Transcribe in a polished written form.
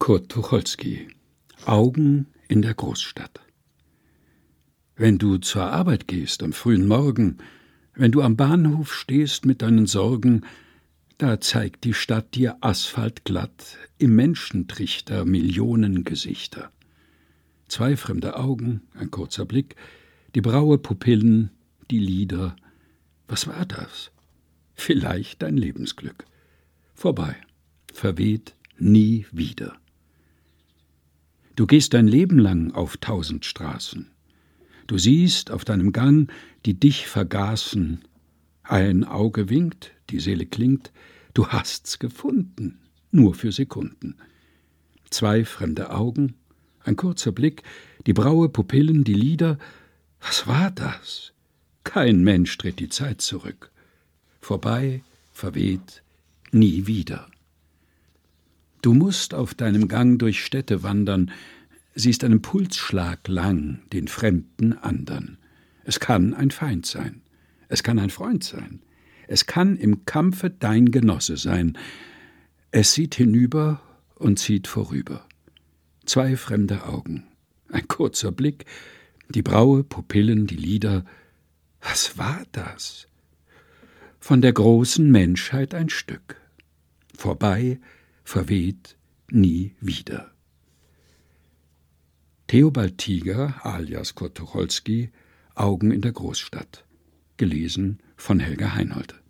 Kurt Tucholsky. Augen in der Großstadt. Wenn du zur Arbeit gehst am frühen Morgen, wenn du am Bahnhof stehst mit deinen Sorgen, da zeigt die Stadt dir asphaltglatt im Menschentrichter Millionen Gesichter. Zwei fremde Augen, ein kurzer Blick, die Braue Pupillen, die Lider. Was war das? Vielleicht dein Lebensglück. Vorbei, verweht, nie wieder. Du gehst dein Leben lang auf 1000 Straßen. Du siehst auf deinem Gang, die dich vergaßen. Ein Auge winkt, die Seele klingt, du hast's gefunden, nur für Sekunden. Zwei fremde Augen, ein kurzer Blick, die Braue Pupillen, die Lider. Was war das? Kein Mensch dreht die Zeit zurück. Vorbei, verweht, nie wieder. Du musst auf deinem Gang durch Städte wandern, siehst einen Pulsschlag lang den Fremden andern. Es kann ein Feind sein, es kann ein Freund sein, es kann im Kampfe dein Genosse sein. Es sieht hinüber und zieht vorüber. Zwei fremde Augen, ein kurzer Blick, die Braue, Pupillen, die Lider. Was war das? Von der großen Menschheit ein Stück. Vorbei, verweht, nie wieder. Theobald Tiger, alias Kurt Tucholsky, Augen in der Großstadt. Gelesen von Helga Heinold.